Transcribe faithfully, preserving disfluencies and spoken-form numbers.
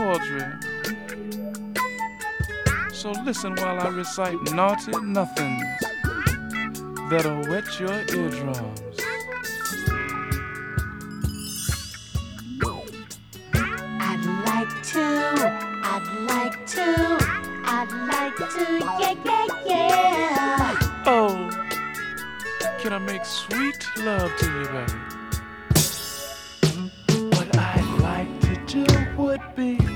poetry. So listen while I recite naughty nothings that'll wet your eardrums. I'd like to, I'd like to, I'd like to, yeah, yeah, yeah. Oh, can I make sweet love to you, baby? What I'd like to do would be